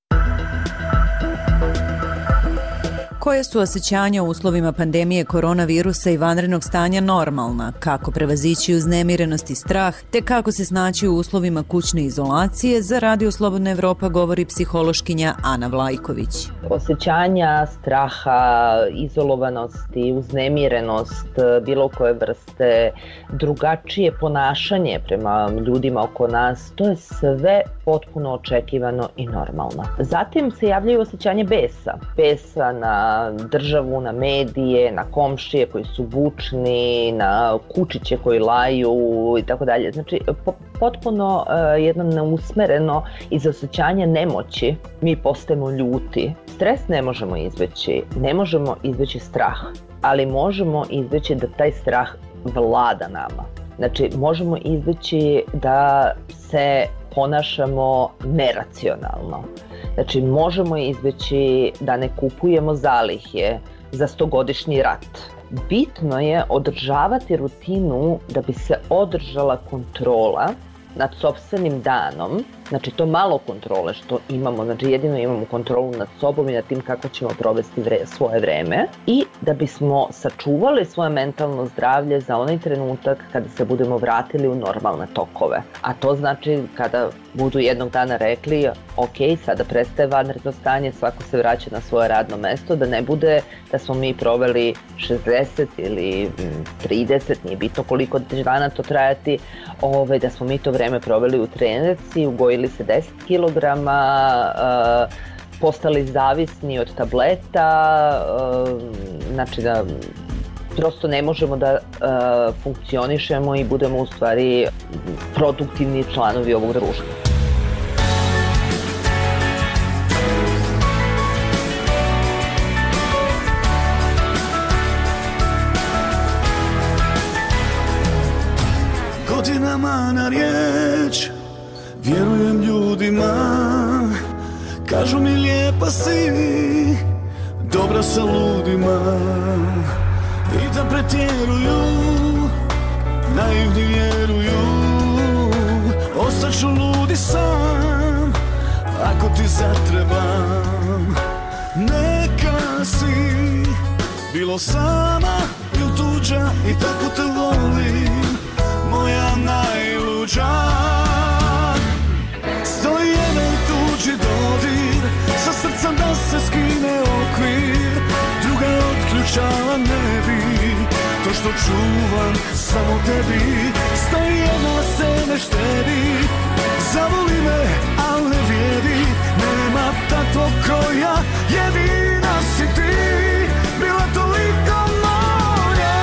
Koje su osjećanja u uslovima pandemije koronavirusa i vanrednog stanja normalna, kako prevazići uznemirenost i strah, te kako se snaći u uslovima kućne izolacije, za Radio Slobodna Evropa govori psihološkinja Ana Vlajković. Osjećanja straha, izolovanosti, uznemirenost, bilo koje vrste, drugačije ponašanje prema ljudima oko nas, to je sve potpuno očekivano i normalno. Zatim se javljaju osjećanje besa, besa na državu, na medije, na komšije koji su bučni, na kučiće koji laju i tako dalje. Znači, po, potpuno uh, jedno neusmereno iz osjećanja nemoći mi postajemo ljuti. Stres ne možemo izbeći, ne možemo izbeći strah, ali možemo izbeći da taj strah vlada nama. Znači, možemo izbeći da se ponašamo neracionalno. Znači, možemo izbeći da ne kupujemo zalihe za stogodišnji rat. Bitno je održavati rutinu da bi se održala kontrola nad sopstvenim danom, znači to malo kontrole što imamo, znači jedino imamo kontrolu nad sobom i nad tim kako ćemo provesti vre, svoje vreme i da bismo sačuvali svoje mentalno zdravlje za onaj trenutak kada se budemo vratili u normalne tokove. A to znači kada budu jednog dana rekli ok, sada prestaje vanredno stanje, svako se vraća na svoje radno mesto, da ne bude da smo mi proveli šezdeset ili trideset, nije bitno koliko dana to trajati, ove, da smo mi to vreme proveli u trenerci, ugojili se deset kilograma, uh, postali zavisni od tableta, uh, znači da prosto ne možemo da uh, funkcionišemo i budemo u stvari produktivni članovi ovog društva. Godinama na riječ vjerujem ljudima, kažu mi lijepa si, dobra sa ludima, i da pretjeruju, naivni vjeruju, ostaću ludi sam, ako ti zatrebam. Neka si bilo sama ili tuđa i tako te volim, moja najluđa. Stoji jedan tuđi dodir, sa srcem da se skine okvir, druga otključala ne bi, to što čuvam samo tebi. Stoji jedna se ne štedi, zavoli me, al ne vrijedi, nema takvog koja, jedina si ti, bila toliko moja.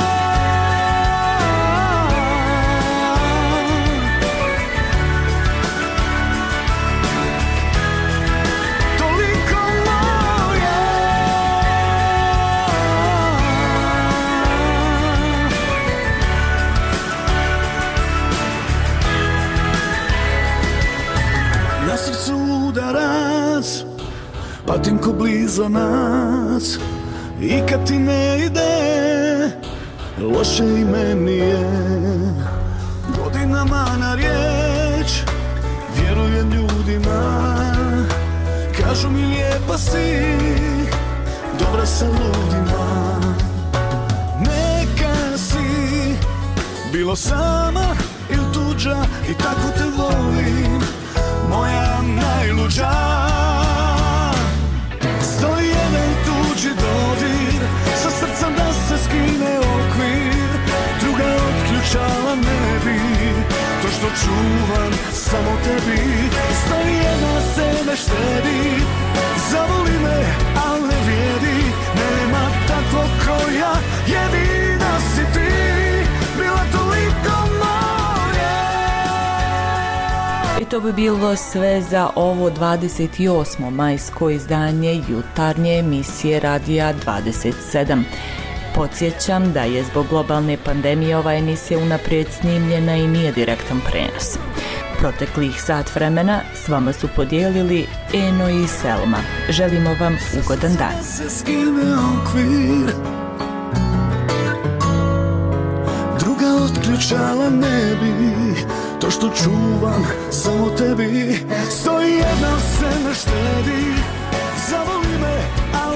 Na srcu udarac, patim ko blizanac, i kad ti ne ide, loše i meni je. Godinama na riječ, vjerujem ljudima, kažu mi lijepa si, dobra sa ludima. Neka si bilo sama ili tuđa i tako te volim, moja najluđa. Stoji jedan tuđi dodir, sa srcem da se skine okvir, druga otključala ne bi, to što čuvam samo tebi. Stoji jedna se ne štedi, zavoli me, al ne vrijedi, nema takvog koja, jedina si ti, bila toliko moja. I to bi bilo sve za ovo dvadeset osmo majsko izdanje jutarnje emisije Radija dvadeset sedam. Podsjećam da je zbog globalne pandemije ova emisija unaprijed snimljena i nije direktan prenos. Proteklih sat vremena s vama su podijelili Eno i Selma. Želimo vam ugodan dan. Druga otključala ne bi, to što čuvam samo tebi. Stoji jedna se ne štedi, zavoli me, ali